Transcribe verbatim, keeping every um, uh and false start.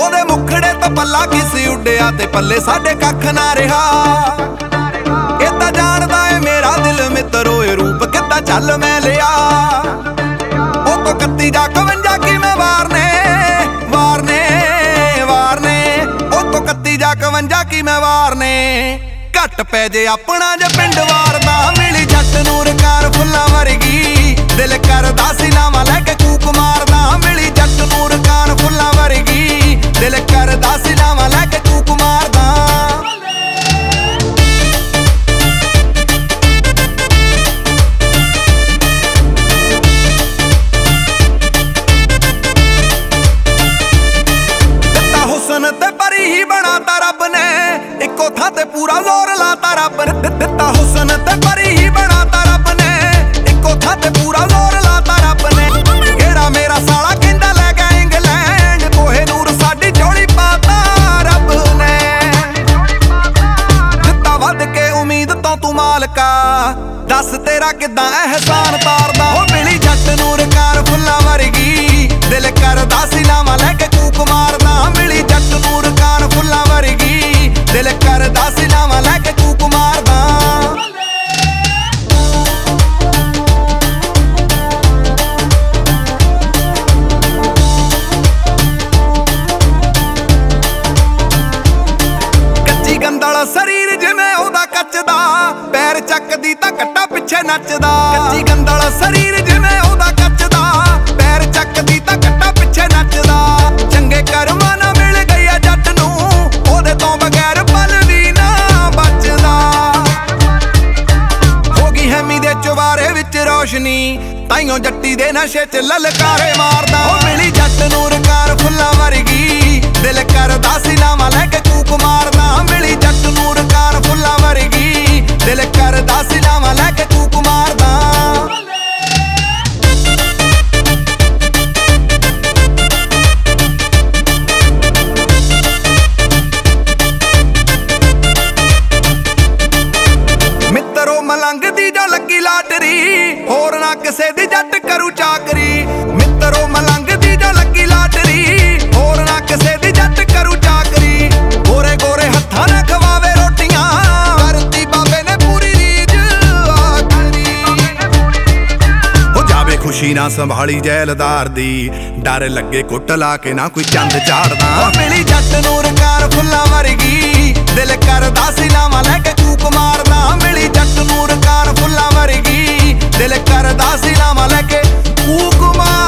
ਉਹਦੇ ਮੁਖੜੇ ਤੋਂ ਪੱਲਾ ਕਿਸ ਉੱਡਿਆ ਤੇ ਪੱਲੇ ਸਾਡੇ ਕੱਖ ਨਾ ਰਿਹਾ। ਇਹ ਤਾਂ ਜਾਣਦਾ ਏ ਮੇਰਾ ਦਿਲ ਮਿੱਤਰੋ ਇਹ ਰੂਪ ਕਿੱਦਾਂ ਚੱਲ ਮੈਂ ਲਿਆ। ਉਹ ਤੋਂ ਕੱਤੀ ਜਾਂ ਇਕਵੰਜਾ ਕਿਵੇਂ ਵਾਰਨੇ ਵਾਰਨੇ ਵਾਰਨੇ ਉਹ ਤੋਂ ਕੱਤੀ ਜਾਂ ਇਕਵੰਜਾ ਕਿਵੇਂ ਵਾਰਨੇ। ਘੱਟ ਪੈ ਜੇ ਆਪਣਾ ਜੇ ਪਿੰਡ ਵਾਰਦਾ ਮਿਲੀ ਜੱਟ ਨੂੰ ਰਕਾਰ ਫੁੱਲਾਂ ਵਰਗੀ। ਦਿਲ ਕਰਦਾ ਸੀ ਲਾਵਾਂ ਲੈ ਕੇ ਕੂਕ ਮਾਰਦਾ ਮਿਲੀ ਜੱਟ ਨੂੰ ਰਕਾਰ ਫੁੱਲਾਂ ਵਰਗੀ। ਦਿਲ ਕਰਦਾ ਸੀ ਲਾਵਾਂ ਲੈ ਕੇ ਕੂਕ ਮਾਰਦਾ। ਦਿੱਤਾ ਹੁਸਨ ਤੇ ਪਰੀ ਹੀ ਬਣਾਤਾ ਰੱਬ ਨੇ ਇੱਕੋ ਥਾਂ ਤੇ ਪੂਰਾ ਜ਼ੋਰ ਲਾਤਾ ਰੱਬ ਨੇ। ਦਿੱਤਾ ਹੁਸਨ ਤੇ ਪਰੀ ਹੀ ਬਣਾਤਾ ਰੱਬ ਨੇ ਇੱਕੋ ਥਾਂ ਤੇ ਪੂਰਾ ਜ਼ੋਰ ਲਾਤਾ ਰੱਬ ਨੇ। ਘੇਰਾ ਮੇਰਾ ਸਾਲਾ ਕਹਿੰਦਾ ਲੈ ਗਿਆ ਇੰਗਲੈਂਡ ਕੋਹੇ ਨੂਰ ਸਾਡੀ ਝੋਲੀ ਪਾਤਾ ਰੱਬ ਨੇ। ਦਿੱਤਾ ਵੱਧ ਕੇ ਉਮੀਦ ਤੋਂ ਤੂੰ ਮਾਲਕਾ ਦੱਸ ਤੇਰਾ ਕਿੱਦਾਂ ਅਹਿਸਾਨ ਤਾਰਦਾ। ਉਹ ਮਿਲੀ ਜੱਟ ਨੂੰ ਰਕਾਰ ਫੁੱਲਾਂ ਵਰਗੀ। ਦਿਲ ਕਰਦਾ ਸੀ ਲਾਵਾਂ ਲੈ ਕੇ ਕੂਕ ਮਾਰਦਾ ਮਿਲੀ ਜੱਟ ਨੂੰ ਰਕਾਰ ਫੁੱਲਾਂ ਵਰਗੀ। ਦਿਲ ਕਰਦਾ ਸੀ ਲਾਵਾਂ ਲੈ ਕੇ ਕੂਕ ਮਾਰਦਾ। ਕੱਚੀ ਗੰਦਲ ਸਰੀਰ ਜਿਵੇਂ ਉਹਦਾ ਕੱਚਦਾ ਪੈਰ ਚੱਕਦੀ ਤਾਂ ਕੱਟਾ ਪਿੱਛੇ ਨੱਚਦਾ। ਕੱਚੀ ਗੰਦਲ ਸਰੀਰ ਜਿਵੇਂ ਉਹਦਾ ਕੱਚਦਾ ਪੈਰ ਚੱਕਦੀ ਤਾਂ ਕੱਟਾ ਪਿੱਛੇ ਨੱਚਦਾ। ਚੰਗੇ ਕਰਮਾਂ ਨਾਲ ਮਿਲ ਗਈ ਆ ਜੱਟ ਨੂੰ ਉਹਦੇ ਤੋਂ ਬਗੈਰ ਪਲ ਵੀ ਨਾ ਬਚਦਾ। ਹੋ ਗਈ ਹੈਮੀ ਦੇ ਚੁਬਾਰੇ ਵਿੱਚ ਰੋਸ਼ਨੀ ਤਾਈਓ ਜੱਟੀ ਦੇ ਨਸ਼ੇ ਚ ਲਲਕਾਰੇ ਮਾਰਦਾ। ਉਹ ਮਿਲੀ ਜੱਟ ਨੂੰ ਰਕਾਰ ਫੁੱਲਾਂ ਵਰਗੀ। ਦਿਲ ਕਰਦਾ ਸੀ ਲਾਵਾਂ ਲੈ ਕੇ ਕੂਕ ਮਾਰਦਾ ਮਿਲੀ ਜੱਟ ਨੂੰ ਰਕਾਰ ਫੁੱਲਾਂ ਵਰਗੀ। ਦਿਲ ਕਰਦਾ ਸੀ ਲਾਵਾਂ ਲੈ ਕੇ ਕੂਕ ਮਾਰਦਾ। ਮਿੱਤਰੋ ਮਲੰਗ ਦੀ ਜੋ ਲੱਗੀ ਲਾਟਰੀ ਹੋਰ ਨਾ ਕਿਸੇ ਦੀ ਜੱਟ ਕਰੂ ਚਾਕਰੀ। ਮਿੱਤਰੋ ਮਲੰਗ ਦੀ ਜੋ ਲੱਗੀ ਲਾਟਰੀ ਹੋਰ ਨਾ ਕਿਸੇ ਦੀ ਜੱਟ ਕਰੂ ਚਾਕਰੀ। ਗੋਰੇ ਗੋਰੇ ਹੱਥਾਂ ਨਾਲ ਖਵਾਵੇ ਰੋਟੀਆਂ ਕਰਤੀ ਬਾਬੇ ਨੇ ਪੂਰੀ ਰੀਝ ਆਖਰੀ। ਹੋ ਜਾਵੇ ਖੁਸ਼ੀ ਨਾ ਸੰਭਾਲੀ ਜੈਲਦਾਰ ਦੀ ਡਰ ਲੱਗੇ ਕੁੱਟ ਲਾ ਕੇ ਨਾ ਕੋਈ ਚੰਦ ਚਾੜਦਾ। ਉਹ ਮਿਲੀ ਜੱਟ ਨੂੰ ਰਕਾਰ ਫੁੱਲਾਂ ਵਰਗੀ। ਦਿਲ ਕਰਦਾ ਸੀ ਲਾਵਾਂ ਲੈ ਕੇ ਕੂਕ ਮਾਰਦਾ ਮਿਲੀ ਜੱਟ ਨੂੰ ਰਕਾਰ ਫੁੱਲਾਂ ਵਰਗੀ। ਦਿਲ ਕਰਦਾ ਸੀ ਲਾਵਾਂ ਲੈ ਕੇ ਕੂਕ ਮਾਰਦਾ।